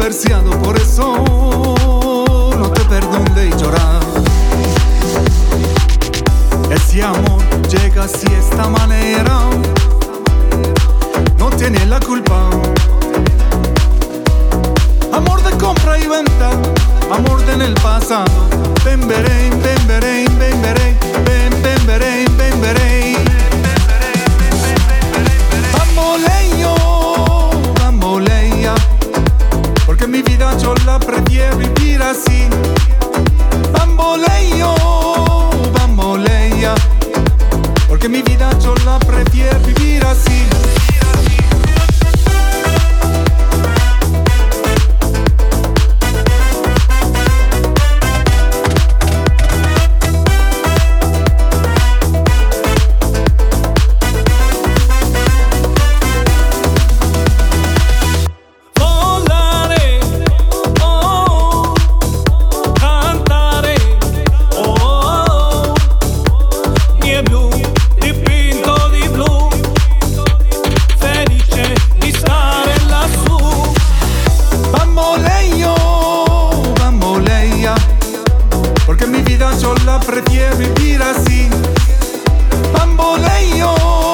controversiado, por eso no te perdón de llorar. Ese amor llega así esta manera, no tiene la culpa. Amor de compra y venta, amor de en el pasado. Ven veré, ven veré, ven veré, ven veré, ven veré. Bamboleya, porque mi vida yo la prefiero vivir así. Bamboleya, porque mi vida yo la prefiero vivir así. Prefiero vivir así. Bamboleya,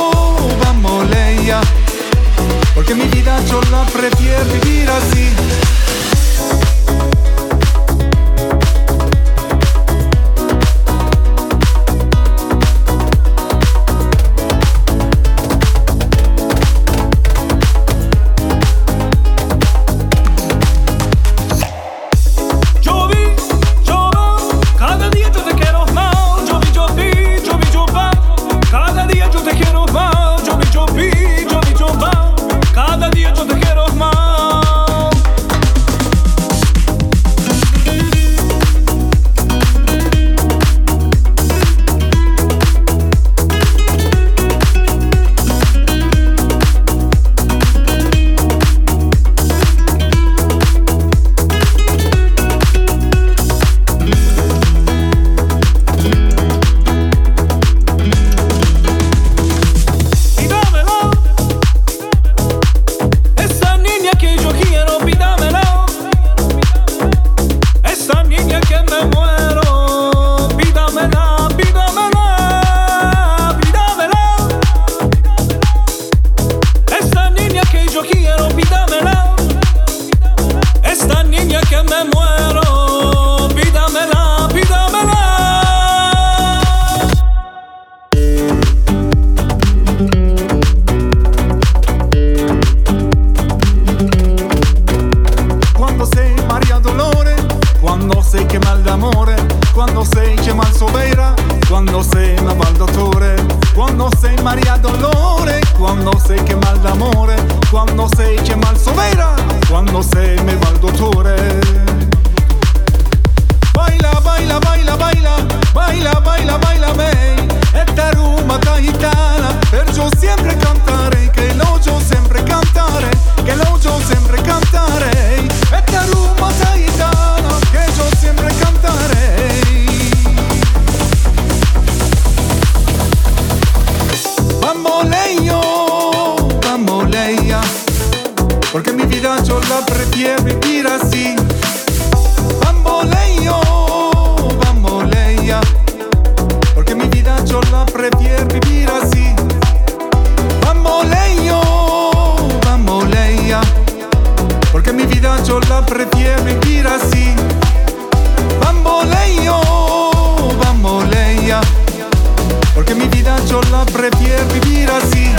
porque mi vida yo la prefiero vivir así. Quando sei chiama il sovera, quando sei una valdatore, quando sei Maria Dolore, quando sei chiama l'amore, quando sei chiama il sovera, quando sei me valdatore. Baila, baila, baila, baila, baila, baila, baila, me, esta rumba gitana, perciò sempre cantare, che lo yo sempre cantare, che lo yo sempre cantare, esta rumba gitana, che yo sempre cantare. Bamboleya, porque mi vida yo la prefiero vivir así. Bamboleya, porque mi vida yo la prefiero vivir así. Bamboleya, porque mi vida yo la prefiero vivir así. Bamboleya, porque mi vida yo la prefiero vivir así.